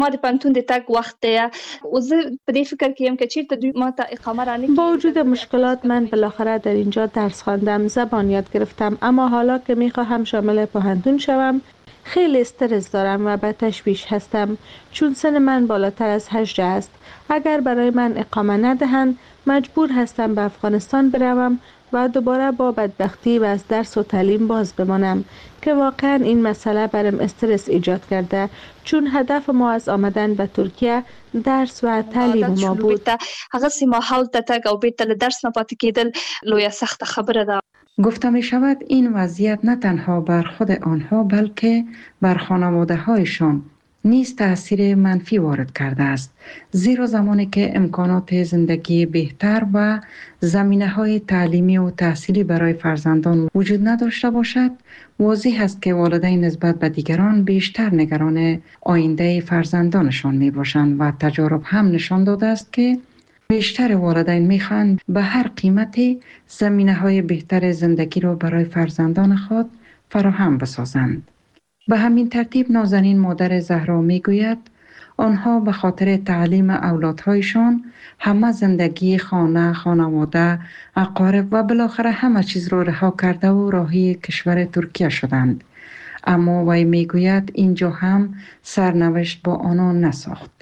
ما د پنتون د تک وخت دی او زه په دې فکر کې یم که چیرته دوی ما ته اقامه رانه با وجود مشکلات من بالاخره در اینجا درس خواندم، زبان یاد گرفتم، اما حالا که میخواهم شامل پوهنتون شوم خیلی استرس دارم و به تشویش هستم چون سن من بالاتر از 18 است. اگر برای من اقامه ندهند مجبور هستم به افغانستان بروم و دوباره با بدبختی و از درس و تعلیم باز بمانم که واقعا این مسئله برام استرس ایجاد کرده چون هدف ما از آمدن به ترکیه درس و تعلیم ما بود. هغه سیمه حال ته تک او بیرته له درس نه پاتې کېدل لویه سخته خبره ده. گفته می شود این وضعیت نه تنها بر خود آنها بلکه بر خانواده هایشان نیز تأثیر منفی وارد کرده است، زیرا زمانی که امکانات زندگی بهتر و زمینه‌های تعلیمی و تحصیلی برای فرزندان وجود نداشته باشد، واضح است که والدین نسبت به دیگران بیشتر نگران آینده فرزندانشان می باشند و تجارب هم نشان داده است که بیشتر والدین میخواهند به هر قیمتی زمینه‌های بهتر زندگی را برای فرزندان خود فراهم بسازند. به همین ترتیب نازنین مادر زهرا میگوید آنها به خاطر تعلیم اولادهایشان همه زندگی خانه، خانواده، اقارب و بالاخره همه چیز را رها کرده و راهی کشور ترکیه شدند. اما وی میگوید اینجا هم سرنوشت با آنان نساخت.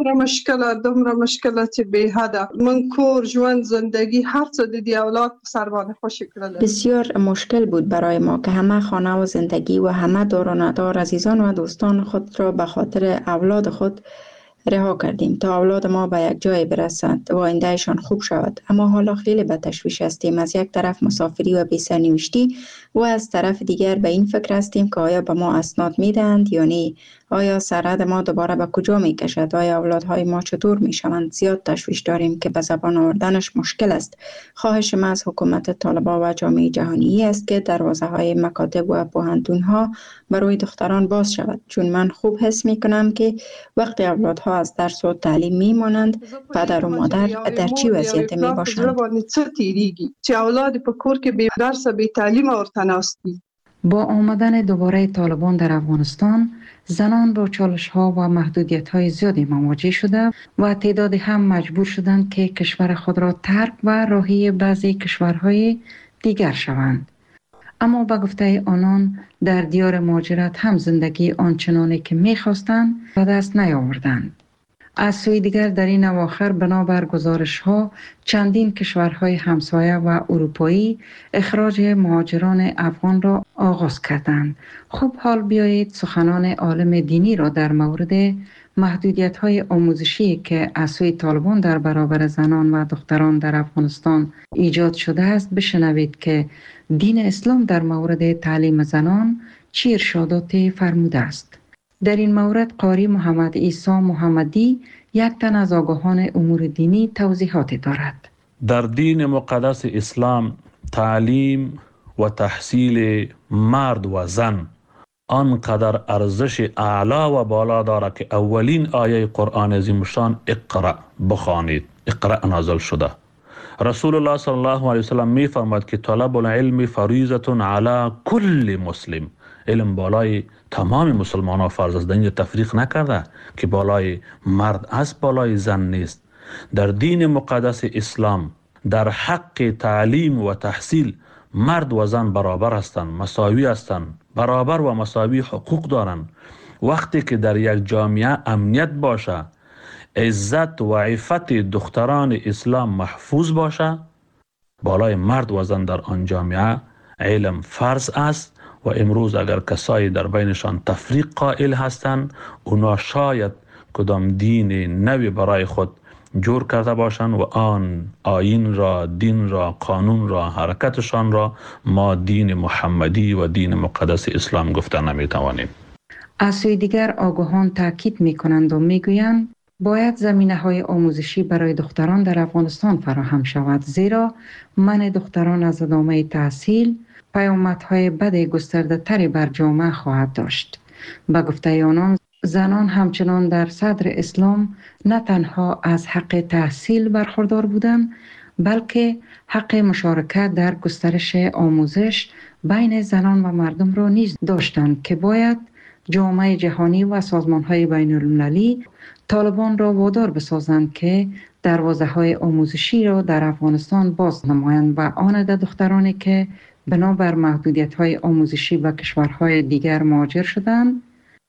دومره مشکلات به حد من کور ژوند زندگی هر څه د دې اولاد په سر باندې خوشی کړل. بسیار مشکل بود برای ما که همه خانه و زندگی و همه دار و ندار عزیزان و دوستان خود را به خاطر اولاد خود رها کردیم تا اولاد ما به یک جای برسد و آیندهشان خوب شود. اما حالا خیلی به تشویش هستیم، از یک طرف مسافری و بی سرنوشتی و از طرف دیگر به این فکر هستیم که آیا به ما اسناد میدهند یا نه، آیا سرحد ما دوباره به کجا می کشد، آیا اولادهای ما چطور می شوند. زیاد تشویش داریم که به زبان آوردنش مشکل است. خواهش ما از حکومت طالبان و جامعه جهانی است که دروازه های مکاتب و پوهنتون ها برای دختران باز شود، چون من خوب حس می کنم که وقتی اولادها از درس و تعلیم می مانند پدر و مادر در چی وضعیت می باشند. چه اولاد په کور کې به درس به تعلیم ورتناستی. با آمدن دوباره طالبان در افغانستان زنان با چالش‌ها و محدودیت‌های زیادی مواجه شده و تعدادی هم مجبور شدند که کشور خود را ترک و راهی بعضی کشورهای دیگر شوند. اما به گفته آنان در دیار مهاجرت هم زندگی آنچنانی که می‌خواستند به دست نیاوردند. از سوی دیگر در این اواخر بنابر گزارش‌ها چندین کشورهای همسایه و اروپایی اخراج مهاجران افغان را آغاز کردند. خب حال بیایید سخنان عالم دینی را در مورد محدودیت‌های آموزشی که از سوی طالبان در برابر زنان و دختران در افغانستان ایجاد شده است بشنوید که دین اسلام در مورد تعلیم زنان چه ارشاداتی فرموده است. در این مورد قاری محمد عیسی محمدی یک تن از آگاهان امور دینی توضیحاتی دارد. در دین مقدس اسلام تعلیم و تحصیل مرد و زن آنقدر ارزش اعلا و بالا دارد که اولین آیه قرآن عظیم الشان اقرأ بخوانید. اقرأ نازل شده. رسول الله صلی الله علیه وسلم می فرماید که طلب العلم فریضه علی کل مسلم. علم بالای تمام مسلمان ها فرض است. در اینجا تفریق نکرده که بالای مرد است بالای زن نیست. در دین مقدس اسلام در حق تعلیم و تحصیل مرد و زن برابر هستند، مساوی هستند، برابر و مساوی حقوق دارند. وقتی که در یک جامعه امنیت باشه، عزت و عفت دختران اسلام محفوظ باشه، بالای مرد و زن در آن جامعه علم فرض است. و امروز اگر کسایی در بینشان تفریق قائل هستند، اونا شاید کدام دین نوی برای خود جور کرده باشند و آن آیین را، دین را، قانون را، حرکتشان را ما دین محمدی و دین مقدس اسلام گفته نمیتوانیم. از سوی دیگر آگاهان تاکید میکنند و میگویند باید زمینه‌های آموزشی برای دختران در افغانستان فراهم شود، زیرا منع دختران از ادامه تحصیل پیامدهای بد گسترده تری بر جامعه خواهد داشت. به گفته آنان زنان همچنان در صدر اسلام نه تنها از حق تحصیل برخوردار بودند، بلکه حق مشارکت در گسترش آموزش بین زنان و مردم را نیز داشتند که باید جامعه جهانی و سازمان‌های بین‌المللی طالبان را وادار بسازند که دروازه‌های آموزشی را در افغانستان باز نمایند و آن دخترانی که بنابر محدودیت‌های آموزشی و کشورهای دیگر مهاجر شدند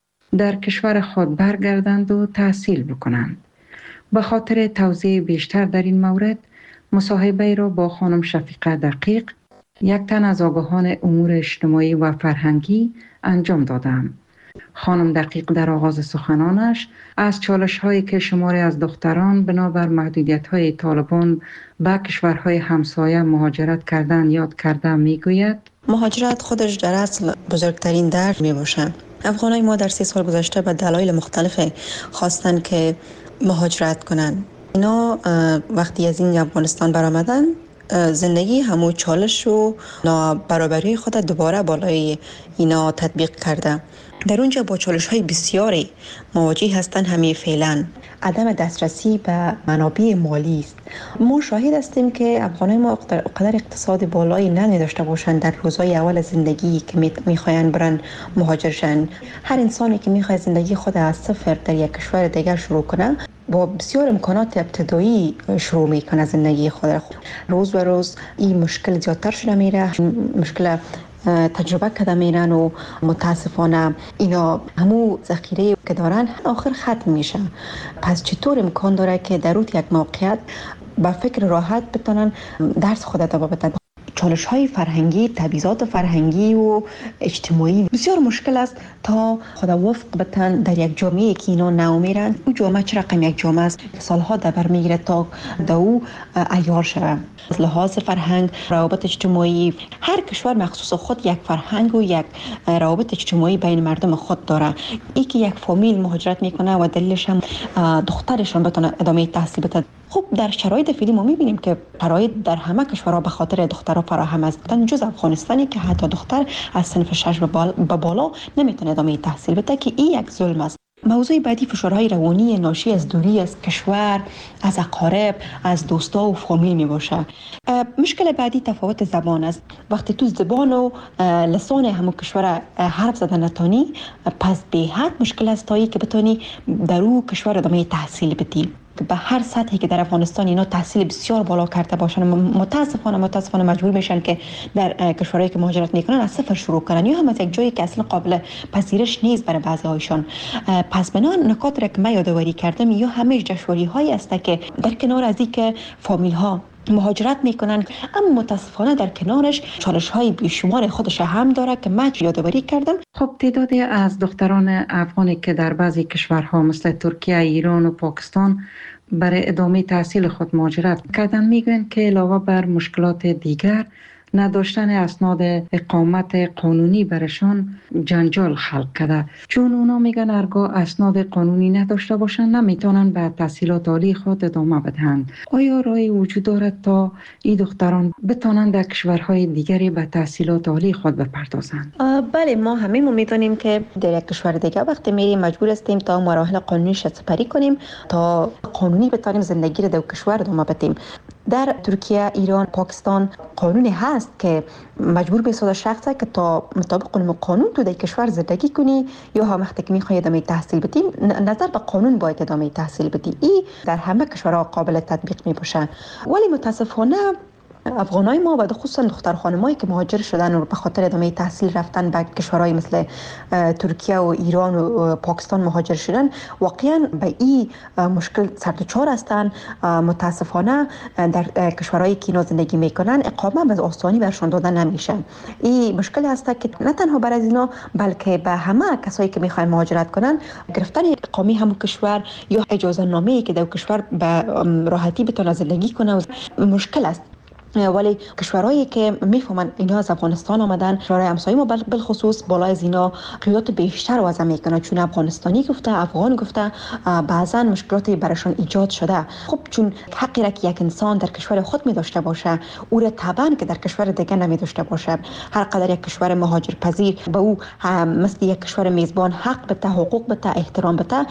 در کشور خود برگردند و تحصیل بکنند. به خاطر توضیح بیشتر در این مورد مصاحبه را با خانم شفیقه دقیق، یک تن از آگاهان امور اجتماعی و فرهنگی انجام دادم. خانم دقیق در آغاز سخنانش از چالش‌هایی که شماری از دختران بنابر محدودیت‌های طالبان به کشورهای همسایه مهاجرت کردن یاد کرده میگوید: مهاجرت خودش در اصل بزرگترین درد می باشه. افغانای ما در 3 سال گذشته به دلایل مختلف خواستن که مهاجرت کنن. اینا وقتی از این افغانستان برآمدن، زندگی همو چالش و نابرابری خود دوباره بالای اینا تطبیق کرده. در اونجا با چالش‌های بسیاری مواجه هستند. همه فعلا عدم دسترسی به منابع مالی است. ما شاهد هستیم که افغانای ما قدر اقتصاد بالایی نداشته باشند در روزهای اول زندگی که میخواین برن مهاجر شن. هر انسانی که میخواد زندگی خود از صفر در یک کشور دیگر شروع کنه با بسیار امکانات ابتدایی شروع میکنه زندگی خود را. روز به روز این مشکل زیادتر شده میره، مشکل تجربه کرده میرن و متاسفانه اینا همو ذخیره که دارن آخر ختم میشه. پس چطور امکان داره که در اون یک موقعیت با فکر راحت بتونن درس خود ادامه بدن؟ چالش‌های فرهنگی، تبعیضات فرهنگی و اجتماعی بسیار مشکل است تا خود وفق بتن در یک جامعه که اینا نو میرن. اون جامعه چه رقم یک جامعه است؟ سالها دبر میگیره تا دو عیار شود. از لحاظ فرهنگ، روابط اجتماعی، هر کشور مخصوص خود یک فرهنگ و یک روابط اجتماعی بین مردم خود داره. ای که یک فامیل مهاجرت میکنه و دلیلش هم دخترشون بتونه ادامه تحصیل بده. خب در شرایط فعلی ما میبینیم که شرایط در همه کشورها به خاطر دخترها فراهم است، جز افغانستانی که حتی دختر از صنف 6 به بالا نمیتونه ادامه تحصیل بده که این یک ظلم است. موضوع بعدی فشارهای روانی ناشی از دوری از کشور، از اقارب، از دوستا و فامیل می باشه. مشکل بعدی تفاوت زبان است. وقتی تو زبان و لسان همون کشور حرف زدن نتانی، پس به حد مشکل است تایی که بتونی در اون کشور ادامه تحصیل بدی. به هر سطحی که در افغانستان اینا تحصیل بسیار بالا کرده باشن، متاسفانه مجبور میشن که در کشورهایی که مهاجرت میکنن از صفر شروع کنن، یا هم از یک جایی که اصلا قابل پذیرش نیست برای بعضی هایشان. پس بنا نکات را که من یادآوری کردم یا همه دشواری هایی است که در کنار از این که فامیل ها مهاجرت میکنن، اما متاسفانه در کنارش چالش های بیشمار خودش هم داره که من یادآوری کردم. خب تعدادی از دختران افغانی که در بعضی کشورها مثل ترکیه، ایران و پاکستان برای ادامه تحصیل خود مهاجرت کردن میگویند که علاوه بر مشکلات دیگر، نداشتن اسناد اقامت قانونی برشان جنجال خلق کرده، چون اونا میگن هرگاه اسناد قانونی نداشته باشن نمیتونن به تحصیلات عالی خود ادامه بدن. آیا راهی وجود دارد تا این دختران بتونن در کشورهای دیگری به تحصیلات عالی خود بپردازند؟ بله، ما همه میدونیم که در یک کشور دیگه وقتی میریم مجبور هستیم تا مراحل قانونیش سپری کنیم تا قانونی بتونیم زندگی رو در کشور ادامه بدیم. در ترکیه، ایران، پاکستان قانونی هست که مجبور بسازه شخصه که تا مطابق قانون تو در کشور زندگی کنی یا هم وقتی که میخوای ادامه تحصیل بدی نظر به قانون باید ادامه تحصیل بدی. این در همه کشورها قابل تطبیق می باشه. ولی متاسفانه افغانای ما و خصوصا دختر خانمایی که مهاجر شدن و به خاطر ادامه تحصیل رفتن به کشورهای مثل ترکیه و ایران و پاکستان مهاجر شدن، واقعا به این مشکل سردچار هستند. متاسفانه در کشورهایی که اینا زندگی میکنن اقامه به آسانی برشون داده نمیشه. این مشکل هست که نه تنها برای اینا بلکه به همه کسایی که میخوان مهاجرت کنن گرفتن اقامه همون کشور یا اجازه نامه‌ای که در کشور به راحتی بتونه زندگی کنه مشکل است. ولی کشورهایی که میفهمن اینا از افغانستان آمدن، کشورهای همسایه ما بالخصوص بالای از اینا قیودات بیشتر وضع میکنه، چون افغانستانی گفته، افغان گفته، بعضا مشکلاتی براشون ایجاد شده. خب چون حقی را که یک انسان در کشور خود می داشته باشه او را طبعا که در کشور دیگه نمی داشته باشه. هر قدر یک کشور مهاجر پذیر به او مثل یک کشور میزبان حق بده، حقوق بده، احترام بده.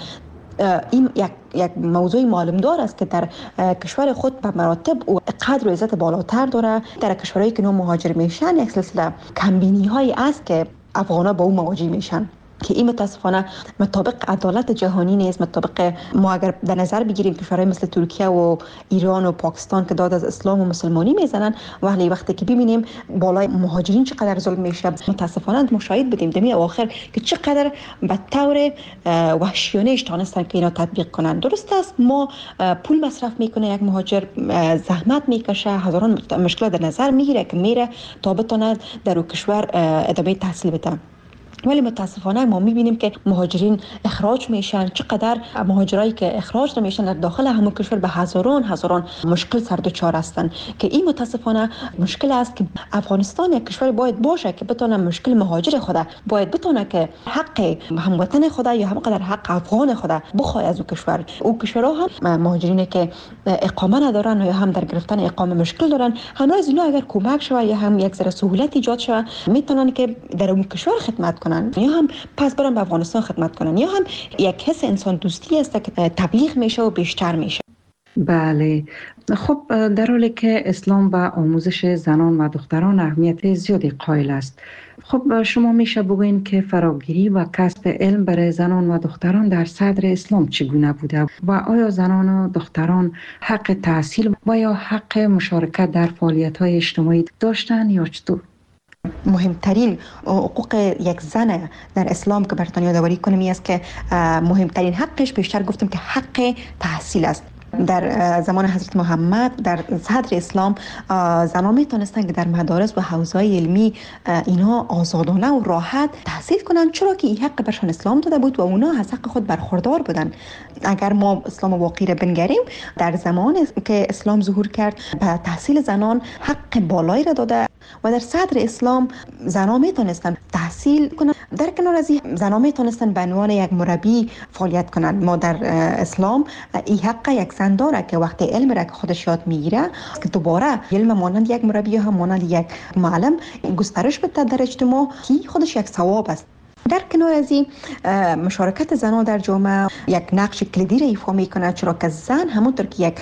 این یک موضوع معلومدار است که در کشور خود به مراتب و قدر و عزت بالاتر داره. در کشورهایی که نو مهاجر میشن یک سلسله کمبینی هایی است که افغانا با او مواجه میشن. که این متاسفانه مطابق عدالت جهانی نیست. مطابق ما اگر در نظر بگیریم کشورهای مثل ترکیه و ایران و پاکستان که داد از اسلام و مسلمانی میزنن، وقتی که ببینیم بالای مهاجرین چقدر ظلم میشه، متاسفانه ما شاهد بودیم دمی اواخر که چقدر به طور وحشیانه تانستن که اینا تطبیق کنن. درست است ما پول مصرف میکنه یک مهاجر، زحمت میکشه، هزاران مشکلات در نظر میگیره که میره تا بتونه در اون کشور ادامه تحصیل بده، ولی متاسفانه ما میبینیم که مهاجرین اخراج میشن. چقدر مهاجرایی که اخراج نمیشن در داخل همون کشور به هزاران مشکل سر دچار هستن که این متاسفانه مشکل است که افغانستان یک کشور باید باشه که بتونه مشکل مهاجر خود باید بتونه که حق هموطن خود یا همقدر حق افغان خود بخواد از اون کشور. اون کشورها هم مهاجرینی که اقامه ندارن یا هم در گرفتن اقامه مشکل دارن، همه از اینا اگر کمک شود یا هم یک ذره سهولت ایجاد شود میتونن که در اون کشور خدمت کنن یا هم پس برن به افغانستان خدمت کنن، یا هم یک حس انسان دوستی است که تبلیغ میشه و بیشتر میشه. بله، خب در حالی که اسلام به آموزش زنان و دختران اهمیت زیادی قائل است، خب شما میشه بگوین که فراگیری و کسب علم برای زنان و دختران در صدر اسلام چگونه بوده و آیا زنان و دختران حق تحصیل و یا حق مشارکت در فعالیت‌های اجتماعی داشتن یا چطور؟ مهمترین حقوق یک زن در اسلام که براتون یادآوری کنم است که مهمترین حقش بیشتر گفتم که حق تحصیل است. در زمان حضرت محمد در صدر اسلام زنان میتونستن که در مدارس و حوزه‌های علمی اینها آزادانه و راحت تحصیل کنن، چرا که این حق برشان اسلام داده بود و اونا از حق خود برخوردار بودن. اگر ما اسلام واقعی را بنگریم، در زمانی که اسلام ظهور کرد به تحصیل زنان حق بالایی را داده و در صدر اسلام زنان میتونستن تحصیل کنن. در کنار از این زنان میتونستن به عنوان یک مربی فعالیت کنن. ما در اسلام این حق یک زن داره که وقتی علم را که خودش یاد میگیره که دوباره علم مانند یک مربی هم مانند یک معلم گسترش بده در اجتماع که خودش یک ثواب است. در کنار از این مشارکت زنان در جامعه یک نقش کلیدی را ایفا میکنه، چرا که زن همونطور که یک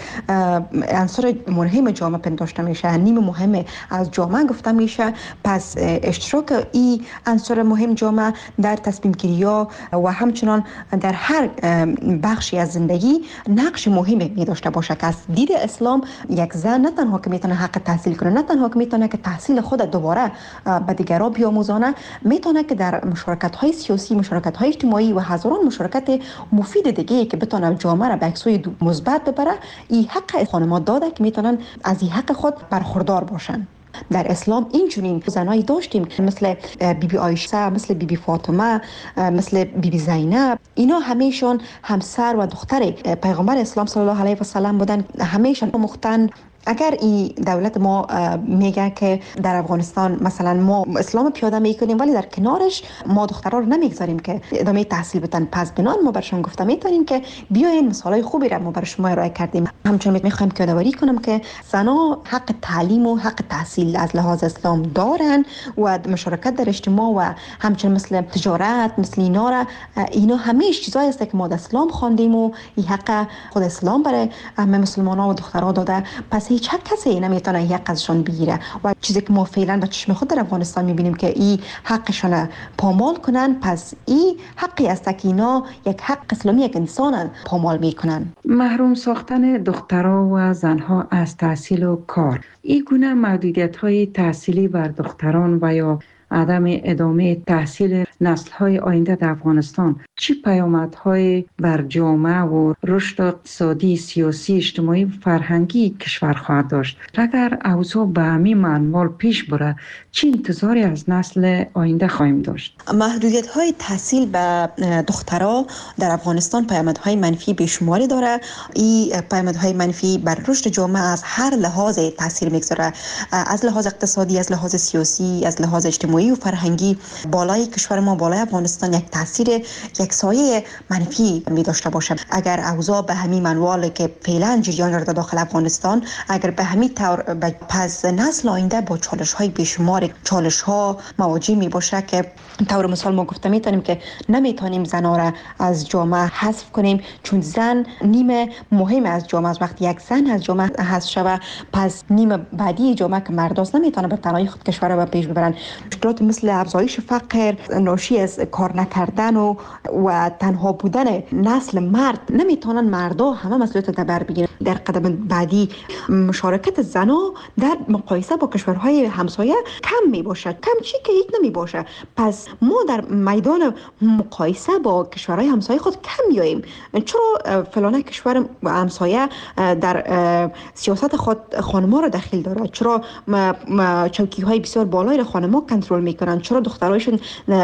عنصر مهم جامعه پنداشته میشه، نیم مهم از جامعه گفته میشه، پس اشتراک این عنصر مهم جامعه در تصمیم گیری ها و همچنان در هر بخشی از زندگی نقش مهمی می داشته باشه که از دید اسلام یک زن نه تنها که میتونه حق تحصیل کنه، نه تنها که میتونه که تحصیل خود دوباره به دیگران بیاموزانه، میتونه که در مشارکت های سیاسی، مشارکت های اجتماعی و هزاران مشارکت مفید دیگه که بتونه جامعه را به سوی مثبت ببره، این حق خانم‌ها داده که میتونن از این حق خود برخوردار باشن. در اسلام اینجورین زنایی داشتیم مثل بیبی عایشه، مثل بیبی فاطمه، مثل بیبی زینب. اینا همیشون همسر و دختر پیغمبر اسلام صلی الله علیه و سلم بودن، همیشون مختن. اگر این دولت ما میگه که در افغانستان مثلا ما اسلام پیاده میکنیم ولی در کنارش ما دخترها رو نمیگذاریم که ادامه تحصیل بدن، پس بنان ما برشون گفته میتونیم که بیاین مثالای خوبی را ما بر شما ارائه کردیم. همچنین میخوایم که یادآوری کنم که زنها حق تعلیم و حق تحصیل از لحاظ اسلام دارن و مشارکت در اجتماع و همچنین مثل تجارت، مثل اینا همیشه چیزایی است که ما در اسلام خواندیم و این حق خود اسلام برای همه مسلمان‌ها و دخترها داده. پس هیچ کسی نمیتونه یک ازشان بگیره و چیزی که ما فعلا به چشم خود در افغانستان میبینیم که این حقشان پامال کنن، پس این حقی است که اینا یک حق اسلامی یک انسان پامال میکنن. محروم ساختن دخترها و زنها از تحصیل و کار، این گونه محدودیت‌های تحصیلی بر دختران و یا عدم ادامه تحصیل نسل‌های آینده در افغانستان چه پیامدهای بر جامعه و رشد اقتصادی، سیاسی، اجتماعی و فرهنگی کشور خواهد داشت؟ اگر اوضاع به همین منوال پیش بره چه انتظاری از نسل آینده خواهیم داشت؟ محدودیت‌های تحصیل به دخترها در افغانستان پیامدهای منفی بیشماری داره. این پیامدهای منفی بر رشد جامعه از هر لحاظ تاثیر میگذاره، از لحاظ اقتصادی، از لحاظ سیاسی، از لحاظ اجتماعی و فرهنگی. بالای کشور ما، بالای افغانستان یک تاثیر، یک سایه منفی می داشته باشه. اگر اوضاع به همین منوال که فعلا جریان داره داخل افغانستان، اگر به همین طور پس نسل آینده با چالش‌های بیشمار، چالش‌ها مواجه می باشه که طور مثال ما گفته میتونیم که نمیتونیم زن‌ها را از جامعه حذف کنیم، چون زن نیم مهم از جامعه است. وقتی یک زن از جامعه حذف شود، پس نیم بعدی جامعه که مرد است نمیتونه به تنهایی خود کشور را به پیش ببرن. مشکلات مثل افزایش فقر، ناشی از کار نکردن و تنها بودن نسل مرد، نمیتونن مردا همه مسئولیت رو بر بگیرن. در قدم بعدی مشارکت زنا در مقایسه با کشورهای همسایه کم می باشد، کم چی که هیچ نمی باشه. پس ما در میدان مقایسه با کشورهای همسایه خود کم میاییم. چرا فلانه کشور همسایه در سیاست خود خانم‌ها را دخیل دارد؟ چرا چوکی‌های بسیار بالایی را خانم‌ها کنترل میکنن؟ چرا دخترایشون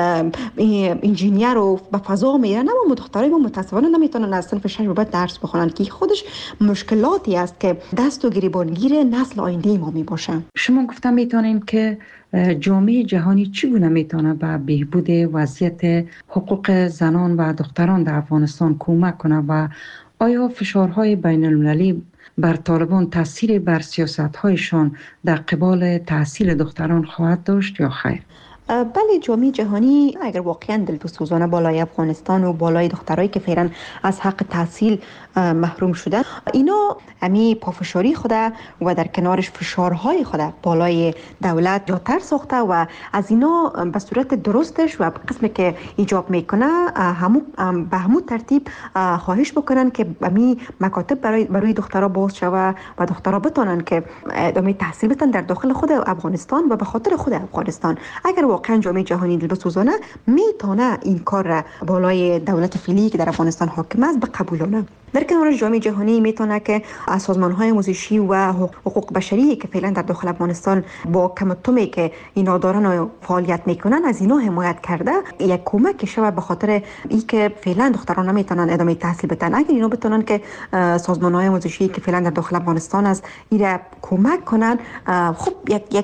انجینیر و به فضا میرن؟ اما دخترای ما متأسفانه نمیتونن از صنف 6 به بعد درس بخونن که خودش مشکلاتی است که دست و گریبانگیر نسل آینده ما می باشه. شما گفتم میتونین که جامعه جهانی چگونه میتونه به بهبود وضعیت حقوق زنان و دختران در افغانستان کمک کنه و آیا فشارهای بین المللی بر طالبان تاثیر بر سیاست‌هایشان در قبال تحصیل دختران خواهد داشت یا خیر؟ بله، جامعه جهانی اگر واقعا دلسوزانه بالای افغانستان و بالای دخترایی که فعلا از حق تحصیل محروم شدن، اینا امی پافشاری خوده و در کنارش فشارهای خوده بالای دولت جاتر ساخته و از اینا به صورت درستش و قسمی که ایجاب میکنه به همون ترتیب خواهش بکنن که امی مکاتب برای دخترها باز شوه و دخترها بتونن که ادامه تحصیل بتن در داخل خود افغانستان و به خاطر خود افغانستان. اگر واقعا جامعه جهانی دلسوزانه میتونه این کار را بالای دولت فعلی که در افغانستان حاکم است بقبولونه. در کنار جامعه جهانی میتونه که سازمان‌های آموزشی و حقوق بشری که فعلا در داخل افغانستان با کمتمی که اینا دارن و فعالیت میکنن از اینا حمایت کرده، یک کمک شوه به خاطر اینکه فعلا دختران نمیتونن ادامه تحصیل بدن. اگر اینا بتونن که سازمان‌های آموزشی که فعلا در داخل افغانستان از اینا کمک کنن، خب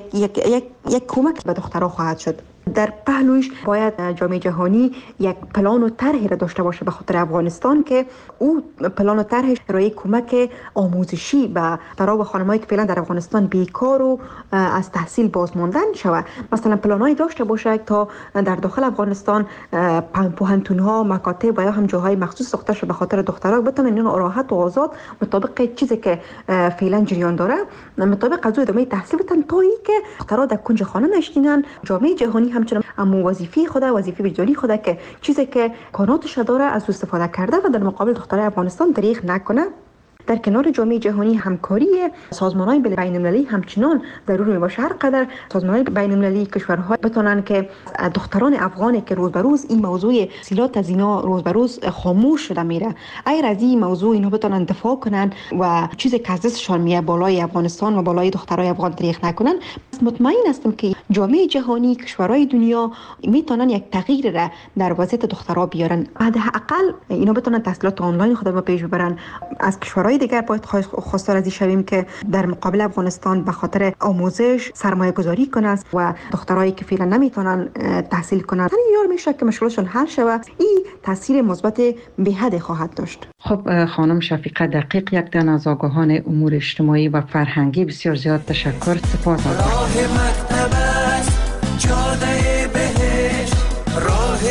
یک کمک به دخترها خواهد شد. در پهلوش باید جامعه جهانی یک پلان و طرحی را داشته باشه به خاطر افغانستان که او پلان و طرحش برای کمک آموزشی به دخترها و خانمایی که فعلا در افغانستان بیکار و از تحصیل بازماندن شود. مثلا پلانایی داشته باشه تا در داخل افغانستان پوهنتون‌ها، مکاتب و یا هم جاهای مخصوص ساخته شده به خاطر دخترها بتونن اینا راحت و آزاد مطابق چیزی که فعلا جریان داره مطابق از ادامه تحصیل بدن تا اینکه دخترها در کنج خانه نشینن. جامعه جهانی همچنان اما وظیفه وجدانی خدا که چیزی که کاناتش داره از استفاده کرده و در مقابل دخترای افغانستان دریغ نکنه. در کنار جامعه جهانی همکاری سازمان‌های بین‌المللی همچنان ضروری میباشه. هر قدر سازمان‌های بین‌المللی کشورها بتونن که دختران افغانی که روز به روز این موضوع تحصیلات از اینا روز به روز خاموش شده میره، اگر از این موضوع اینا بتونن دفاع کنن و چیزی که از دستشان میاد بالای افغانستان و بالای دخترای افغان دریغ نکنن، مطمئن هستم که جامعه جهانی، کشورهای دنیا میتونن یک تغییر را در وضعیت دخترها بیارن. حداقل اینا بتونن تحصیلات آنلاین خود رو پیش ببرن. از کشورهای دیگر باید خواستار از این شویم که در مقابل افغانستان به خاطر آموزش سرمایه گذاری کنند و دخترایی که فعلا نمیتونن تحصیل کنند یار میشه که مشکلشون حل شود. این تاثیر مثبت به حد خواهد داشت. خب خانم شفیقه دقیق، یک دن از آگاهان امور اجتماعی و فرهنگی، بسیار زیاد تشکر. سپاس. راه مکتب است، جاده بهشت، راه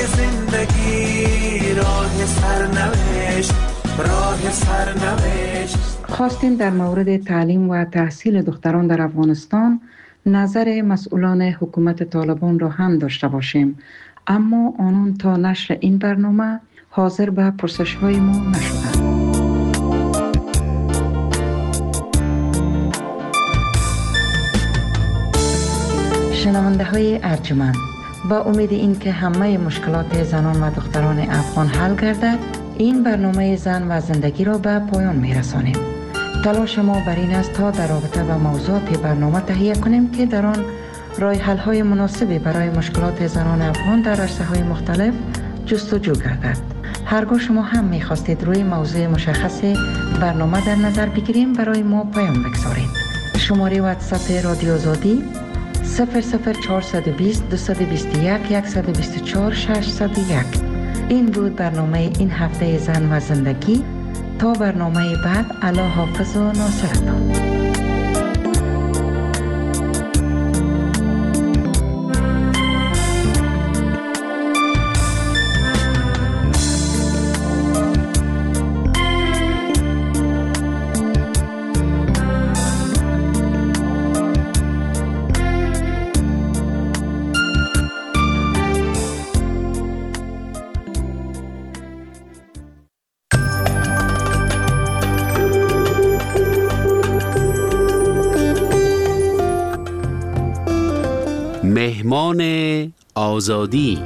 زندگی، راه سرنوشت، راه سرنوشت. خواستیم در مورد تعلیم و تحصیل دختران در افغانستان نظر مسئولان حکومت طالبان را هم داشته باشیم، اما آنان تا نشر این برنامه حاضر به پرسش‌های ما نشدند. شنونده های ارجمند، با امید این که همه مشکلات زنان و دختران افغان حل گردد، این برنامه زن و زندگی را به پایان می رسانیم. تلاش ما بر این است تا در رابطه با موضوعات برنامه تهیه کنیم که در آن راه حل های مناسبی برای مشکلات زنان افغان در عرصه های مختلف جستجو گردد. هرگاه شما هم می خواستید روی موضوع مشخص برنامه در نظر بگیریم، برای ما پیام بگذارید. شماره واتساپ رادیو آزادی 00420 221 124 601. این بود برنامه این هفته زن و زندگی. تا برنامه بعد، الله حافظ و ناصرتان. مهمان آزادی.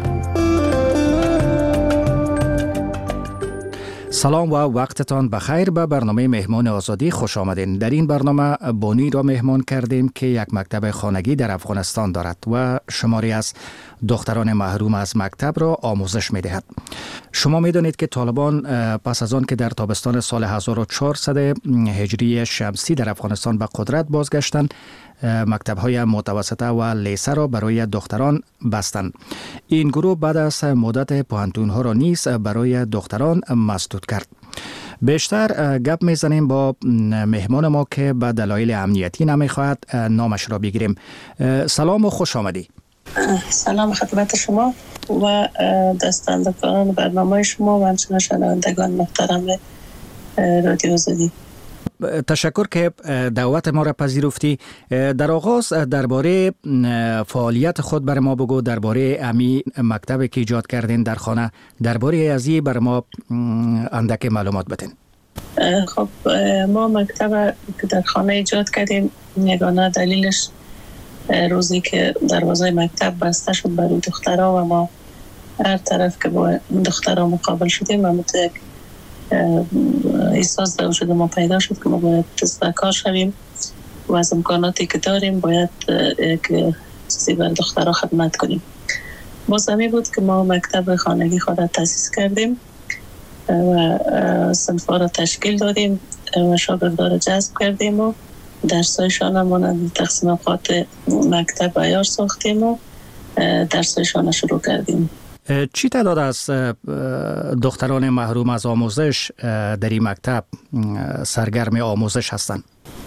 سلام و وقتتان بخیر. به برنامه مهمان آزادی خوش آمدین. در این برنامه بانی را مهمان کردیم که یک مکتب خانگی در افغانستان دارد و شماری از دختران محروم از مکتب را آموزش می دهد. شما می دانید که طالبان پس از آن که در تابستان سال 1400 هجری شمسی در افغانستان به قدرت بازگشتند، مکتب‌های متوسطه و لیسه را برای دختران بستند. این گروه بعد از مدت پوهنتون‌ها را نیز برای دختران مسدود کرد. بیشتر گپ میزنیم با مهمان ما که به دلایل امنیتی نمیخواهد نامش را بگیریم. سلام و خوش آمدی. سلام خدمت شما و دستاندکاران برنامه شما و همچنین شنوندگان محترم رادیو آزادی. تشکر که دعوت ما را پذیرفتی. در آغاز درباره فعالیت خود بر ما بگو، درباره امی مکتبی که ایجاد کردین در خانه، درباره ازی بر ما اندک معلومات بدین. خب ما مکتب که در خانه ایجاد کردیم، یگانه دلیلش روزی که دروازه مکتب بسته شد برای دخترها و ما هر طرف که با دخترها مقابل شدیم و یک احساس در وجود ما پیدا شد که ما باید دست به کار شویم و از امکاناتی که داریم باید یک چیزی بر دخترها خدمت کنیم. باز همی بود که ما مکتب خانگی خود را تأسیس کردیم و صنف‌ها را تشکیل دادیم و شاگردان را جذب کردیم و درسایشان را مانند تقسیم اوقات مکتب عیار ساختیم و درسایشان را شروع کردیم. چی تعداد از دختران محروم از آموزش در این مکتب سرگرم آموزش هستند؟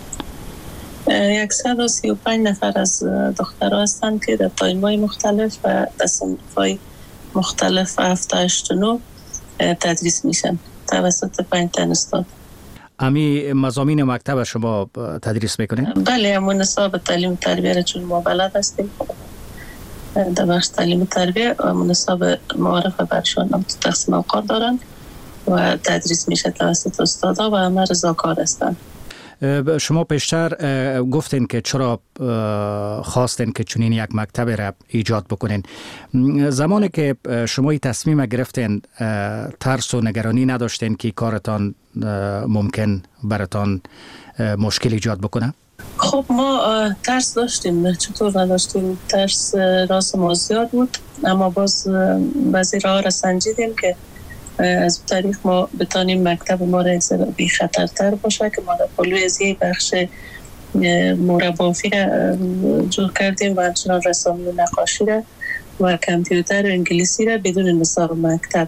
135 نفر از دخترها هستند که در تایم‌های مختلف و در صنف‌های مختلف 7-8-9 تدریس میشن توسط 5 تن استاد. امی مضامین مکتب شما تدریس میکنین؟ بله، همون نصاب تعلیم و تربیه را چون ما بلد هستیم در بخش تعلیم و تربیه و نصاب معارف برشان هم تقسیم اوقات دارن و تدریس میشه توسط استادا و همه رضاکار هستن. شما پیشتر گفتین که چرا خواستین که چنین یک مکتب را ایجاد بکنین. زمانی که شما این تصمیم گرفتین ترس و نگرانی نداشتین که کارتان ممکن براتان مشکل ایجاد بکنه؟ خب ما ترس داشتیم، چطور نداشتیم؟ ترس راست ما زیاد بود، اما باز بعضی راه را سنجیدیم که از طریق ما بتانیم مکتب ما را بی خطرتر باشه که ما در پلوی از یک بخش مربافی را جور کردیم و همچنان رسامی و نقاشی را و کامپیوتر و انگلیسی را بدون نصاب مکتب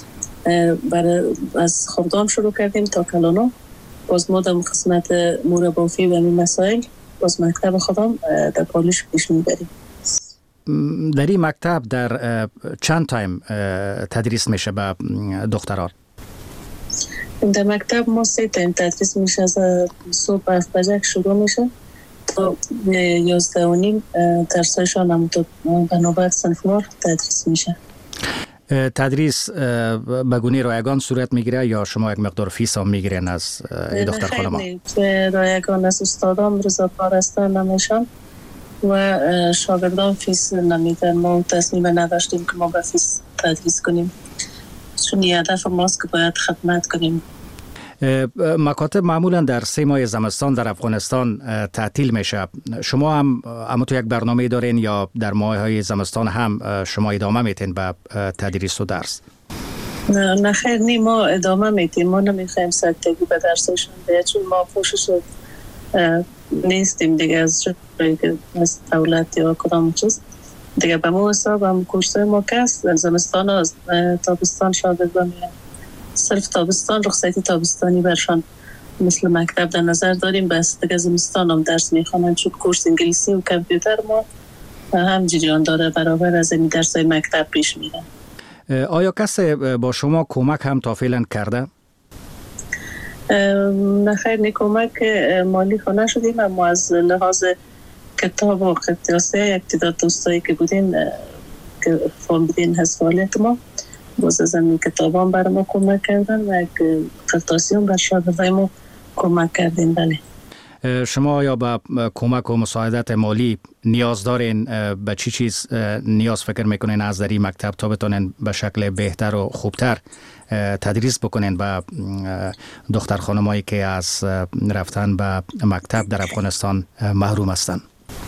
از خردام شروع کردیم تا کلانو. باز ما در قسمت مربافی و این مسائل باز مکتب خودم در پالوش پیش میبریم. در این مکتب در چند تایم تدریس میشه به دختران؟ در مکتب ما 3 تایم تدریس میشه، از صبح 7 بجه شروع میشه تا 11:30 درسایشان هم به نوبت صنفوار تدریس میشه. تدریس به گونه رایگان صورت میگیره یا شما یک مقدار فیس هم میگیرین از دختر خانما؟ رایگان از استادان رضاکار هستن نمیشن و شاگردان فیس نمیدن. ما تصمیم نداشتیم که ما به فیس تدریس کنیم چون هدف ماست که باید خدمت کنیم. مکاتب معمولا در 3 ماه زمستان در افغانستان تعطیل میشه. شما هم اما تو یک برنامه دارین یا در ماه‌های زمستان هم شما ادامه میتین به تدریس و درس؟ نه خیر، نی ما ادامه میتیم. ما نمیخوایم سرتگی به درسشون بید چون ما پوشش نیستیم دیگه از جایی که از دولت یا کدام چیز دیگه. به ما حساب هم کورسای ما کس زمستان و تابستان شاگردان میرن. صرف تابستان رخصتی تابستانی برشان مثل مکتب در نظر داریم، بس دیگه زمستان هم درس میخوانن چون کورس انگلیسی و کامپیوتر ما هم جریان داره برابر از این درسای مکتب پیش میره. آیا کسی با شما کمک هم تا فعلا کرده؟ نه خیر، نه کمک مالی خانه شدیم، اما از لحاظ کتاب و قطعاسه یک تعداد دوستایی که بودین که فهم بودین از فعالیت ما باز از این کتاب هم برای ما کمک کردن و یک قطعاسی هم بر شاگردای ما کمک کردین. بله. شما یا به کمک و مساعدت مالی نیاز دارین؟ به چی چیز نیاز فکر میکنین از در این مکتب تا بتونین به شکل بهتر و خوبتر تدریس بکنین به دختر خانمایی که از رفتن به مکتب در افغانستان محروم هستند؟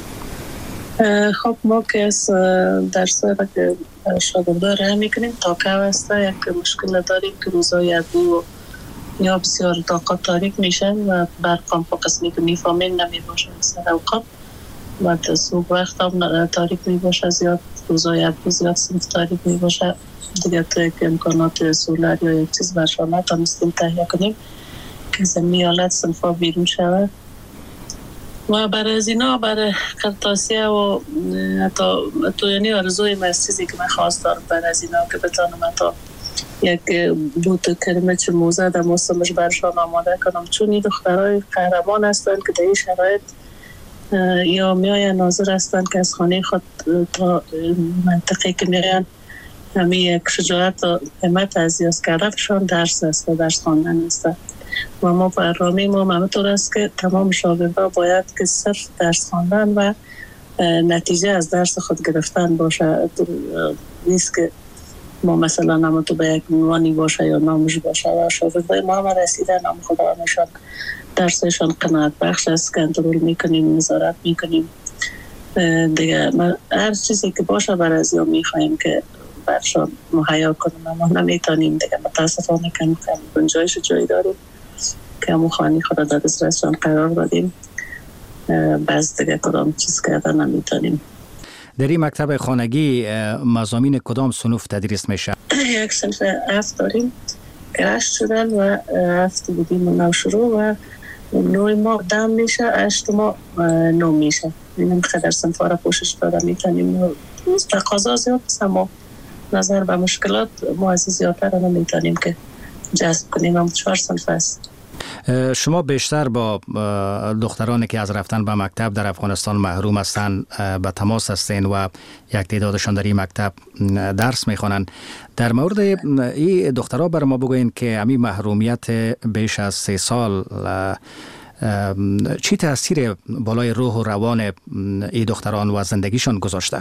خب ما که از درسایی که شاگردان راه میکنیم تا که هسته یک مشکل داریم که روزای ادو یا بسیار طاقت تاریک میشن و برقام په قسمی که میفهمین نمیباشن سر اوقات و صبح وقت هم تاریک میباشه، زیاد روزای ادو زیاد صنف تاریک میباشه دیگه. تو یک امکانات سولر یا یک چیز برشان نتانستیم تهیه کنیم که زمین حالت صنف ها بیرون شود و برای از اینا برای کرتاسیه و تو یعنی آرزوی مسیزی که من خواست دارم برای از اینا که بتانم تا یک بوت کلمه چه موزه در موسمش برشان آماده کنم، چون این دخترهای قهرمان هستند که در این شرایط یا میاین ناظر هستند که از خانه خود تا منطقه که میاین همین یک شجاعت و همت از یاز کردنشان درس است و درس خواندن است و ما برنامه ما همینطور است که تمام شاگردان باید که صرف درس خواندن و نتیجه از درس خود گرفتن باشه. نیست که ما مثلا نام تو به یک عنوانی باشه یا نامش باشه و شاگردای ما هم رسیدن نام خدا نشان درسشان قناعت بخش است، کنترل میکنیم، نظارت میکنیم دیگه. هر چیزی که باشه برای از یا میخواییم که برشان مهیا کنیم اما نمیتونیم دیگه. متاسفانه کم گنجایش جایی داریم که همون خانی خدا در دسترسشان قرار دادیم، بس دیگه کدام چیز کردن نمیتونیم. در این مکتب خانگی مضامین کدام صنوف تدریس میشه؟ یک صنف 7 داریم که 8 شدن و 7 بودیم و 9 شروع و 9 ما دم میشه، 8 ما 9 میشه. اینم خدر صنف ها را پوشش داده میتونیم. تقاضا زیاد است اما نظر به مشکلات ما از زیادتر را نمیتونیم که جذب کنیم. هم 4 صنف است. شما بیشتر با دخترانی که از رفتن به مکتب در افغانستان محروم هستند به تماس هستین و یک تعدادشان در این مکتب درس میخوانند. در مورد این دخترها بر ما بگوین که همین محرومیت بیش از 3 سال چی تاثیر بالای روح و روان این دختران و زندگیشان گذاشته؟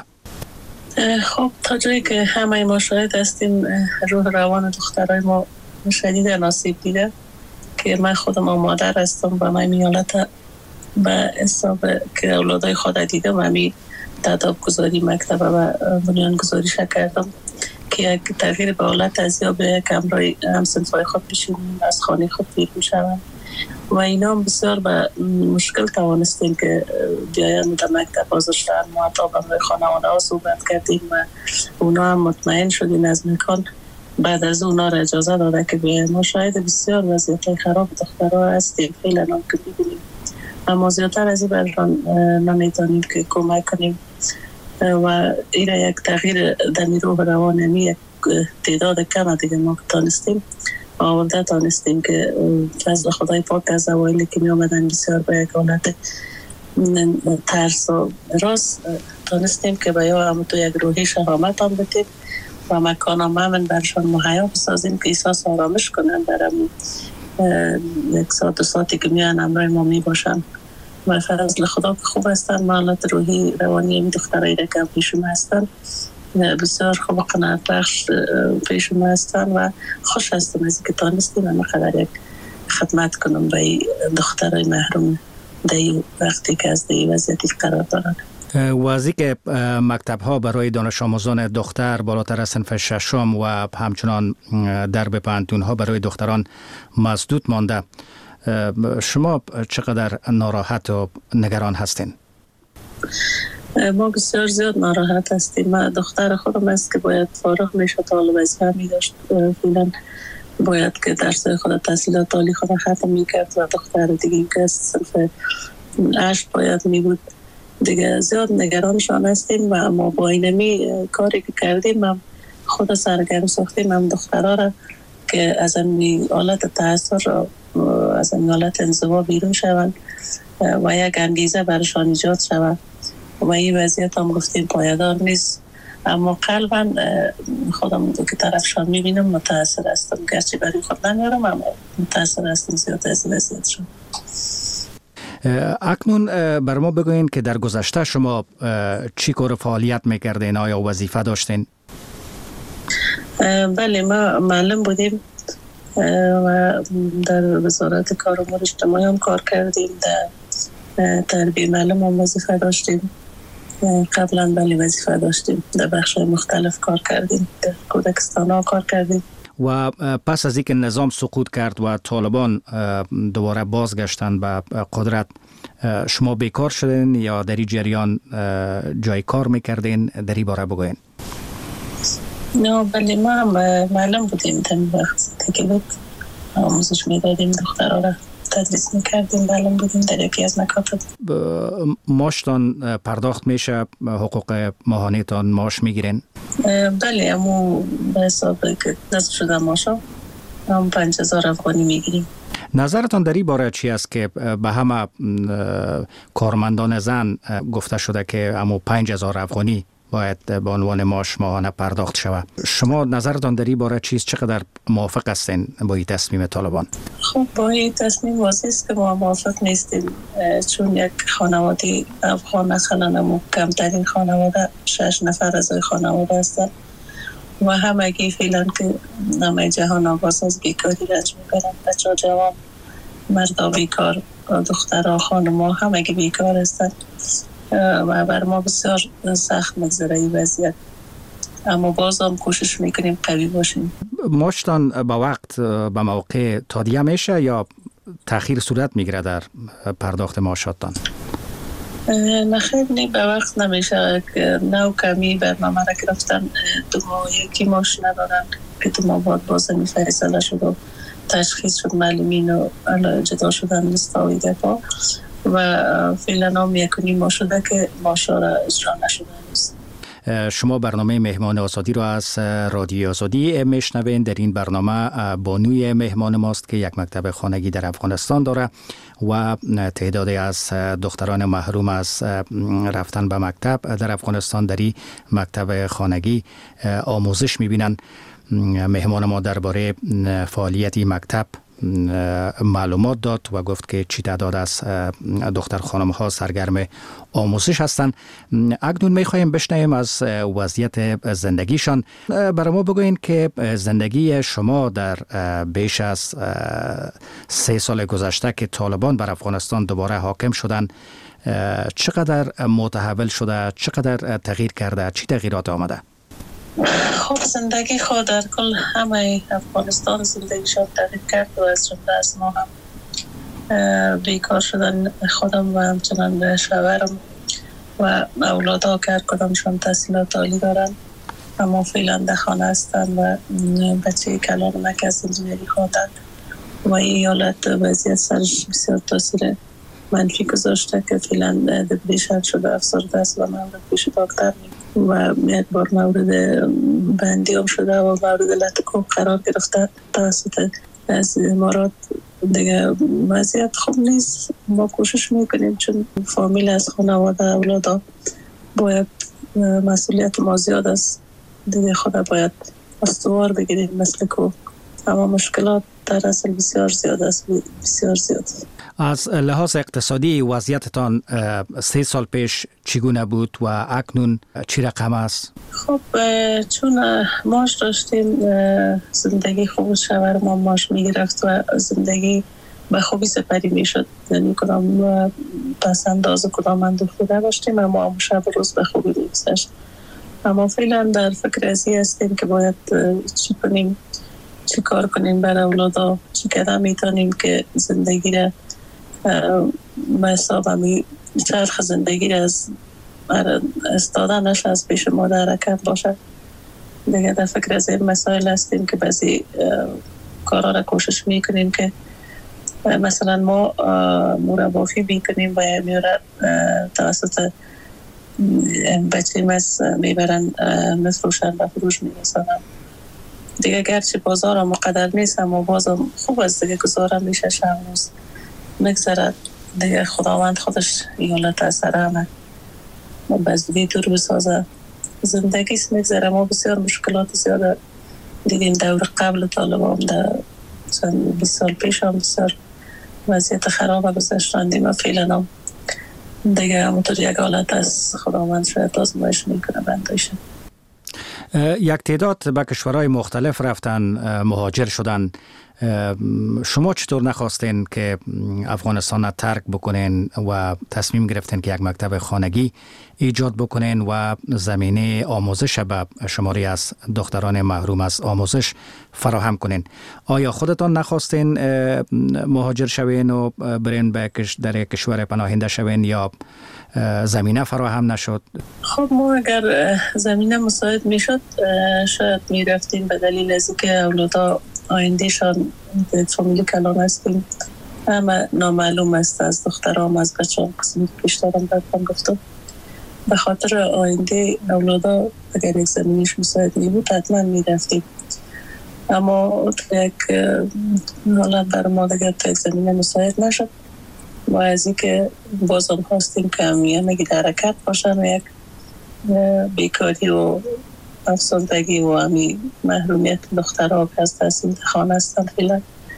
خب تا جایی که همه ما شاهد هستیم روح روان دخترای ما شدید آسیب دیده که من خودم مادر هستم و من میالت به حساب که اولادای خود دیدم و می تداب گذاری مکتب و بنیان گذاری کردم که یک تغییر به حالت از یا به یک امرای همسنفای خود پیشون از خانه خود بیرون شوند و اینا هم بسیار به مشکل توانستیم که بیاین در مکتب حاضر شدن. ما تا به خانواده ها صحبت کردیم و اونا هم مطمئن شدیم از مکان بعد از اونا را اجازه داده که بیاین. ما شاید بسیار وضعیت خراب دخترها هستیم فعلا هم که ببینیم اما زیادتر از این برشان نمیتونیم که کمک کنیم و این یک تغییر در نیروی روانی یک تعداد کم دیگه ما تانستیم آورده تانستیم که فضل خدای پاک از اوایلی که می آمدن بسیار به یک حالت ترس و راست تانستیم که به یا هم تو یک روحی شهامت هم بتیم و مکان هم همین برشان مهیا بسازیم که احساس آرامش کنن برام یک ساعت و ساعتی که میان امرای ما می باشن و فضل خدا که خوب هستن. حالت روحی روانی می دخترایی که پیشون هستن بسیار خوب و قناعت بخش پیشون هستن و خوش هستم از اینکه تانستیم اما قدر یک خدمت کنم به دخترای محروم در وقتی که از در وضعیتی قرار دارن. واضحی که مکتب ها برای دانش آموزان دختر بالاتر از صنف 6 و همچنان درب پانتون ها برای دختران مسدود مانده، شما چقدر ناراحت و نگران هستین؟ ما بسیار زیاد ناراحت هستیم. من دختر خودم است که باید فارغ میشه طالب وظیفه می داشت، فعلا باید که درس خود تحصیلات عالی خود ختم میکرد و دختر دیگه که صرف 8 باید می بود دیگه. زیاد نگرانشان هستیم و ما با اینمی کاری که کردیم هم خود سرگرم ساختیم هم دخترها را که از این حالت تأثیر از این حالت انزوا بیرون شوند و یک انگیزه برشان ایجاد شود و این وضعیت هم گفتیم پایدار نیست اما قلبا خودم که طرفشان میبینم متاثر هستم، گرچه برای خود نمیارم اما متاثر هستم زیاد از وضعیتشان. اکنون بر ما بگوین که در گذشته شما چی کار فعالیت میکردین؟ آیا وظیفه داشتین؟ بله، ما معلم بودیم و در وزارت کار امور اجتماعی هم کار کردیم. در تربیه معلم هم وظیفه داشتیم. قبلا بله وظیفه داشتیم. در بخش مختلف کار کردیم. در کودکستان ها کار کردیم. و پس از اینکه نظام سقوط کرد و طالبان دوباره بازگشتن به قدرت، شما بیکار شدین یا در این جریان جای کار میکردین؟ در این باره بگوین. نه بله، ما هم معلم بودیم. در وقتی که بود آموزش میدادیم، دخترها را تدریس میکردیم، معلم بودیم در یکی از مکاتب. معاشتان پرداخت میشه؟ حقوق ماهانه تان معاش میگیرین؟ بله، امو به حساب که نصف شده ماشا هم 5000 افغانی میگیریم. نظرتان در این باره چی است که به همه کارمندان زن گفته شده که امو 5000 افغانی باید به عنوان معاش ماهانه پرداخت شود؟ شما نظرتان در این باره چیست؟ چقدر موافق هستین با این تصمیم طالبان؟ خب با این تصمیم واضح است که ما موافق نیستیم، چون یک خانواده افغان مثلا کمترین خانواده 6 نفر از خانواده هستند و همگی فعلا که همه جهان آغاز از بیکاری رنج میبرند. بچه‌ها جوان، مردا بیکار، دخترها، خانم‌ها همگی بیکار هستند و بر ما بسیار سخت میگذره این وضعیت، اما باز هم کوشش میکنیم قوی باشیم. معاشتان با وقت به موقع تادیه میشه یا تأخیر صورت میگیره در پرداخت معاشاتان؟ نخیر، نه به وقت نمیشه. نو کمی برنامه را گرفتن، 2 ماه یکی معاش ندارن که 2 ماه بعد باز فیصله شد و تشخیص شد معلمین و جدا شدن لستاوی دفاع و فعلا هم 1.5 ماه شده که معاشا را اجرا نشده است. شما برنامه مهمان آزادی را از رادیو آزادی میشنوین. در این برنامه بانوی مهمان ماست که یک مکتب خانگی در افغانستان داره و تعدادی از دختران محروم از رفتن به مکتب در افغانستان در این مکتب خانگی آموزش میبینن. مهمان ما درباره فعالیت مکتب معلومات داد و گفت که چی تعداد از دختر خانم ها سرگرم آموزش هستند. اکنون میخواهیم بشنویم از وضعیت زندگیشان. برای ما بگوین که زندگی شما در بیش از 3 سال گذشته که طالبان بر افغانستان دوباره حاکم شدن چقدر متحول شده، چقدر تغییر کرده، چی تغییرات آمده؟ خب زندگی خود در کل همه افغانستان زندگیشان تغییر کرد و از جمله از ما هم بیکار شدن خودم و همچنان شوهرم و اولادها که هر کدامشان تحصیلات عالی دارن اما فعلا در خانه هستن و بچه کلان مکس انجینری خوندن و این حالت وضعیت سرش بسیار تاثیر منفی گذاشته که فعلا دپریشن شده، افسرده است و مورد پیش دکتر و یک بار مورد بندی هم شده و مورد لطکوب قرار گرفته توسط از امارات. دیگه وضعیت خوب نیست. ما کوشش میکنیم چون فامیل از خانواده اولادا باید مسئولیت ما زیاد است، دیگه خدا باید استوار بگیریم مثل که اما مشکلات در اصل بسیار زیاد است، بسیار زیاد. از لحاظ اقتصادی وضعیتتان 3 سال پیش چگونه بود و اکنون چی رقم است؟ خب چون معاش داشتیم زندگی خوب شوهر ما معاش میگرفت و زندگی به خوبی سپری میشد، یعنی کدام پس انداز کدام اندوخته داشتیم اما هم شب روز به خوبی میگذشت. اما فعلا در فکر ازی هستیم که باید چی کنیم، چی کار کنیم برای اولادا، چی قدم میتونیم که زندگی را به حساب همی چرخ زندگی را از دادنش از پیش ما در حرکت باشد. دیگه در فکر از این مسائل هستیم که بعضی کارها را کوشش میکنیم که مثلا ما مربافی میکنیم و میاره توسط بچه مز میبرن مفروشن و فروش میرسانن. دیگه گرچه بازار هم مقدر نیست اما بازم خوب است دیگه گذارم میشه شب روز مگذرد. دیگه خداوند خودش ایالت از سر همه بزدگی دور بسازه. زندگی است مگذره. ما بسیار مشکلات زیاده دیدیم دور قبل طالبان در 20 سال پیش هم بسیار وضعیت خراب گذاشتندیم و فعلا دیگه همونطور یک حالت از خداوند شاید آزمایش میکنه بندایشن. یک تعداد به کشورهای مختلف رفتن، مهاجر شدن. شما چطور نخواستین که افغانستان ترک بکنین و تصمیم گرفتین که یک مکتب خانگی ایجاد بکنین و زمینه آموزش به شماری از دختران محروم از آموزش فراهم کنین؟ آیا خودتان نخواستین مهاجر شوین و برین در کشور پناهنده شوین یا زمینه فراهم نشد؟ خب ما اگر زمینه مساعد میشد شاید میرفتیم، به دلیل از که اولادا آیندهشان فامیلی کلان هستیم، اما نامعلوم است از دخترام از بچه‌ام قسمی پیشترم برکن گفتم. به خاطر آینده اولادا اگر یک زمینیش مساعد می بود حتما می رفتیم، اما یک حالت بر ما دیگر تا یک زمینه مساعد نشد. ما از این که بازم خواستیم که همگی در حرکت باشن و یک بیکاری و افسردگی و همی محرومیت دخترها که از تحصیل خانه هستند فعلا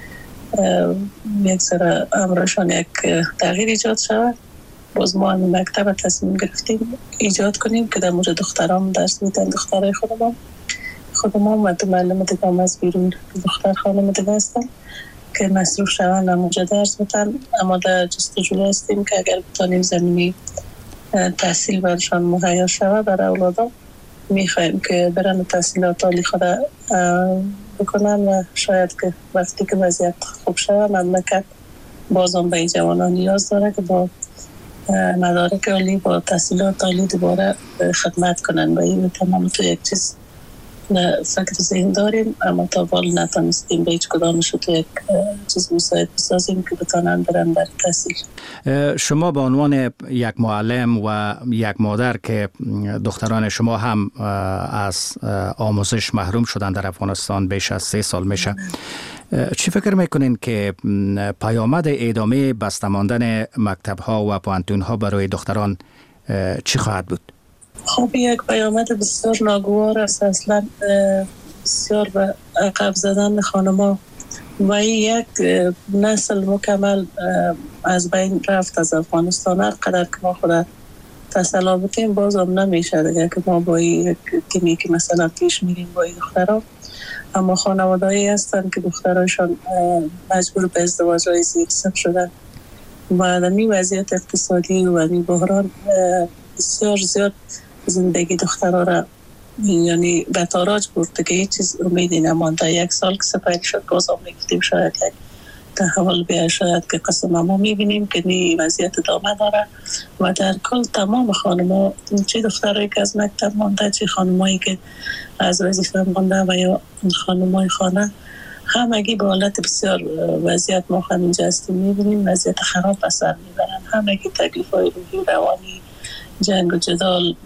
یک سر امرشان یک تغییر ایجاد شود. باز ما همی مکتب تصمیم گرفتیم ایجاد کنیم که در مورد دختران درس میدن. دخترای خودمان و دو معلم دیگه هم از بیرون دختر خانم دیگه هستن که مصروف شوند و موجه درس میتن، اما در جستجو هستیم که اگر بتانیم زمینی تحصیل برشان مهیا شود برای اولادا، میخوایم که برن تحصیلات عالی خود بکنن و شاید که وقتی که وضعیت خوب شود مملکت بازم به این جوانان نیاز داره که با مدارک عالی با تحصیلات عالی دوباره خدمت کنن. و این تمام تو یک چیز فکر ذهن داریم، اما تا بال نتانستیم به هیچ کدامش تو یک چیز مساعد بسازیم که بتانن برن در تحصیل. شما به عنوان یک معلم و یک مادر که دختران شما هم از آموزش محروم شدن در افغانستان بیش از 3 سال میشه، چی فکر میکنین که پیامد ادامه بسته ماندن مکتب ها و پوهنتون ها برای دختران چی خواهد بود؟ خب یک پیامد بسیار ناگوار است، اصلا بسیار به عقب زدن خانما و یک نسل مکمل از بین رفت از افغانستان. هر قدر که ما خود تسلا بودیم بازم نمیشه دیگه که ما با یک تیمی که مثلا پیش میریم با این دخترها، اما خانوادهایی هستن که دخترایشان مجبور به ازدواج‌های زیرسن شدن و در این وضعیت اقتصادی و این بحران بسیار زیاد زندگی دخترها را یعنی به تاراج برده که هیچ چیز امیدی نمانده. 1 سال که سپری شد بازم میگفتیم شاید یک تحول بیاید، شاید که قسم ما میبینیم که این وضعیت ادامه داره و در کل تمام خانم‌ها، چه دخترایی که از مکتب مانده چه خانمایی که از وظیفه مانده و یا خانمای خانه، همگی به حالت بسیار وضعیت ما همینجا هستیم میبینیم وضعیت خراب به سر میبرن. همگی تکلیف‌های روحی روانی، جنگ و جدال،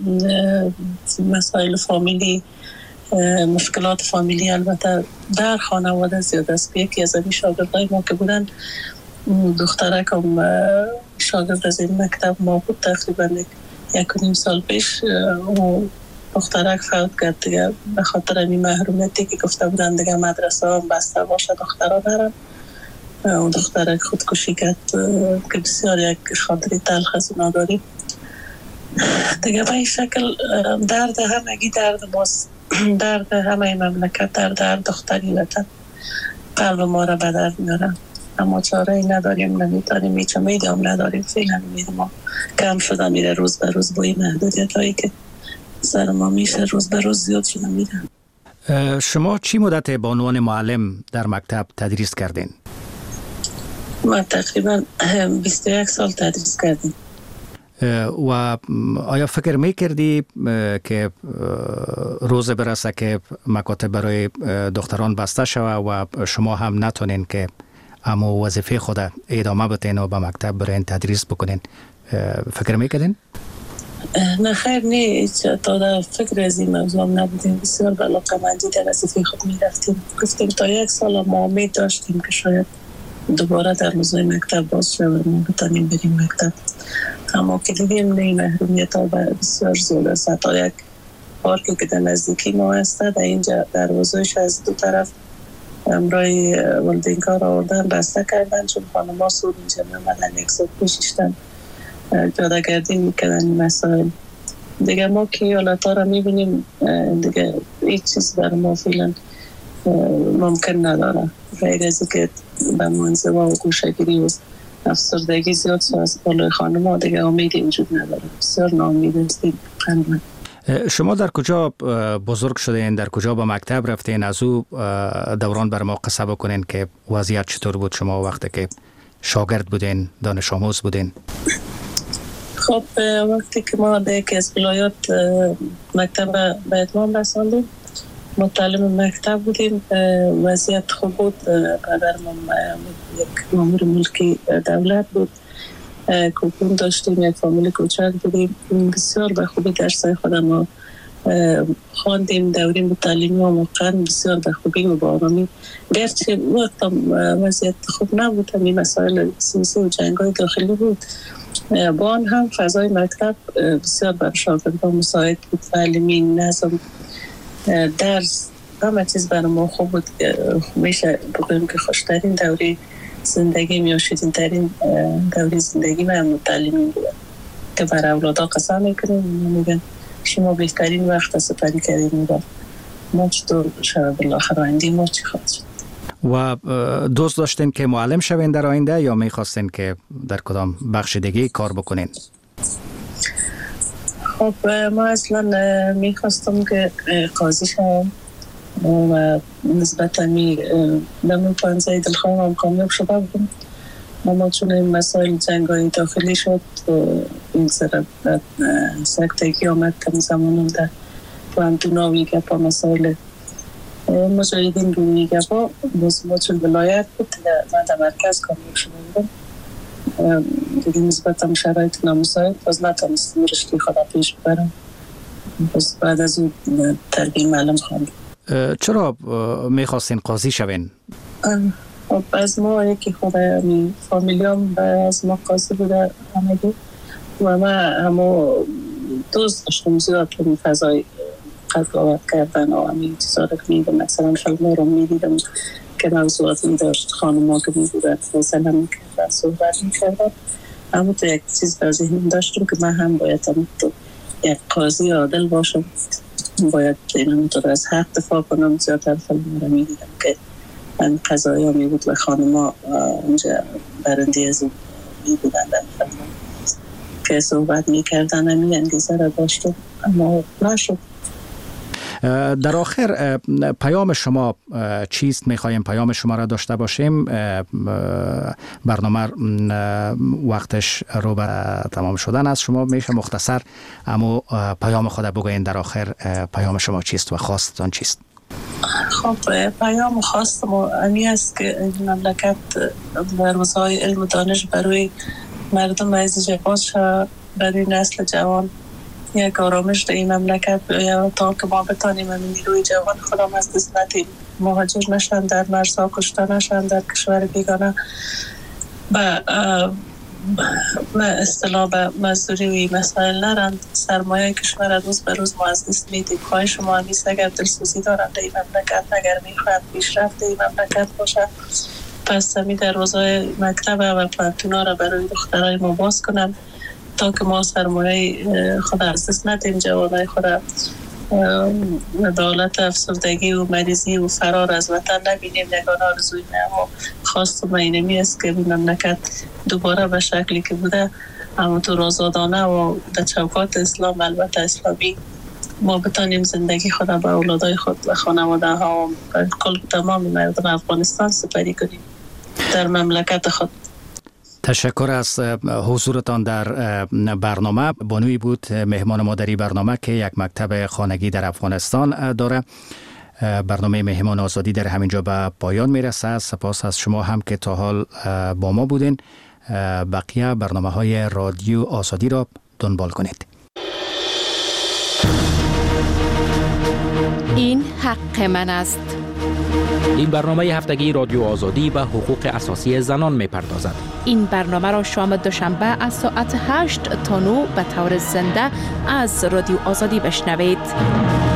مسائل فامیلی، مشکلات فامیلی البته در خانواده زیاد است. یکی از این شاگردای ما که بودن دخترک هم شاگرد از این مکتب ما بود، تقریبا 1.5 سال پیش و دخترک فوت کرد دیگه به خاطر این محرومیتی که گفته بودن دیگه مدرسه هم بسته باشه دخترها برن و دخترک خودکشی کرد که بسیار یک خاطری تلخ از اونا داریم دیگه. به این شکل درد همگی درد ماست، درد همه مملکت، درد دختری وطن قلب ما را به درد میاره، اما چاره ای نداریم، نمیتونیم، هیچ امیدی هم نداریم. فعلا امید ما کم شده میره روز به روز با این محدودیت هایی که سر ما میشه روز به روز زیاد شده میره. شما چی مدت به عنوان معلم در مکتب تدریس کردین؟ ما تقریبا 21 سال تدریس کردیم. و آیا فکر میکردی که روز برسه که مکاتب برای دختران بسته شوه و شما هم نتونین که اما وظیفه خود ادامه بتین و به مکتب برای تدریس بکنین؟ فکر میکردین؟ نه خیر نه، تا در فکر از این موضوع هم نبودیم. بسیار به علاقه‌مندی در وظیفه خود میرفتیم. گفتیم تا 1 سال ما امید داشتیم که شاید دوباره در روزهای مکتب باز شود ما بتانیم بریم مکتب، اما که دیدیم نه، محرومیت ها بسیار زیاد است. تا یک پارکی که در نزدیکی ما هست در اینجا دروازه‌اش از 2 طرف امرای والدین کار آوردن بسته کردن، چون خانم‌ها سود اینجا نمیدن، یک سود پیششتن جاده گردی میکردن این مسائل. دیگه ما که ایالت‌ها را میبینیم دیگه هیچ چیز بر ما فعلا ممکن نداره، غیر از که به منزوا و گوشه‌گیری و افسردگی زیاد از بالای خانم‌ها دیگه امیدی وجود نداره. بسیار ناامید هستیم. شما در کجا بزرگ شدین؟ در کجا به مکتب رفتین؟ از او دوران بر ما قصه بکنین که وضعیت چطور بود شما وقتی که شاگرد بودین، دانش آموز بودین؟ خب وقتی که ما در یکی از ولایات مکتب به اتمام رساندیم، متعلم مکتب بودیم، وضعیت خوب بود. پدرم یک مامور ملکی دولت بود، کوپون داشتیم، یک فامیل کوچک بودیم، بسیار به خوبی درسای خودم خواندیم. دوریم تعلیمی و موقعا بسیار به خوبی و با آرامی، گرچه وقتا وضعیت خوب نبود، همین مسائل سیاسی و جنگ‌های داخلی بود، با آن هم فضای مکتب بسیار بر شاگردان مساعد بود، تعلیمی، نظم، درس، همه چیز برای ما خوب بود. میشه بگویم که خوشترین دوری زندگی یا شیرین‌ترین دوری زندگی من تعلیمی بود که برای اولادا قسم میکنیم، میگن شما بهترین وقت سپری کردیم بود. ما چطور شب بالاخره آینده ما چی خواهد شد؟ و دوست داشتین که معلم شوین در آینده یا میخواستین که در کدام بخش دیگه کار بکنین؟ خب ما اصلا میخواستم که قاضی شوم و نسبتا نمون پانزه دلخواهم کامیاب شده بودم، اما چون این مسائل جنگای داخلی شد این سکتگی آمد کم زمانم در پلاندونا ویگه با مسائل مجاهدین رو ویگه با ما چون ولایت بود من در مرکز کامیاب شده بودم دیگه نسبتا شرایط نامساعد باز نتانستم رشته خدا پیش ببرم، باز بعد از اون تربیه معلم خواندم. چرا میخواستین قاضی شوین؟ خب از ما یکی خود فامیلیام از ما قاضی بوده همگی و ما همه دوست داشتم زیاد که فضای قضاوت کردن و همین چیزا رو میدم، مثلا فیلم رو میدیدم که موضوعات میداشت، خانم‌ها که میبودن فیصله میکردن، صحبت میکردن، اما تو یک چیز در ذهنم داشتم که من هم باید یک قاضی عادل باشم، باید اینطور از حق دفاع کنم. زیادتر فیلم رو میدیدم که من قضایی ها میبود و خانم‌ها اونجا برنده از اون میبودن در فیلم که صحبت میکردن، همین انگیزه را داشتم اما نشد. در آخر پیام شما چیست؟ میخوایم پیام شما را داشته باشیم، برنامه وقتش رو به تمام شدن است. شما میشه مختصر اما پیام خود بگوین در آخر پیام شما چیست و خواستتان چیست؟ خب پیام خواستم امی است که این مملکت در روزهای علم و دانش برای مردم عزیز باز شد، برای نسل جوان یک آرامش در این مملکت بیاید تا که ما بتانیم همین نیروی جوان خودم از دست ندیم، مهاجر نشن، در مرزها کشته نشن، در کشور بیگانه به اصطلاح به مزدوری و مسائل نرند، سرمایه کشور روز به روز ما از دست میدیم. خواهی شما همیست اگر دلسوزی دارند در این مملکت، اگر میخواهد پیشرفت این مملکت باشه، پس همی در روزهای مکتب و پانتونا را برای دخترای ما باز کنند تا که ما سرمایه خود از دست ندیم، جوانای خود دولت افسردگی و مریضی و فرار از وطن نبینیم. نگاه آرزوی ما خواستم اینمی است که این مملکت دوباره به شکلی که بوده همونطور آزادانه و در چوکات اسلام، البته اسلامی، ما بتانیم زندگی خود به اولادای خود و خانواده ها و کل تمام مردم افغانستان سپری کنیم در مملکت خود. تشکر از حضورتان در برنامه. بانوی بود مهمان ما در این برنامه که یک مکتب خانگی در افغانستان داره. برنامه مهمان آزادی در همینجا به پایان میرسه. سپاس از شما هم که تا حال با ما بودین. بقیه برنامه های رادیو آزادی را دنبال کنید. این حق من است. این برنامه هفتگی رادیو آزادی به حقوق اساسی زنان می‌پردازد. این برنامه را شام دوشنبه از ساعت 8 تا 9 به طور زنده از رادیو آزادی بشنوید.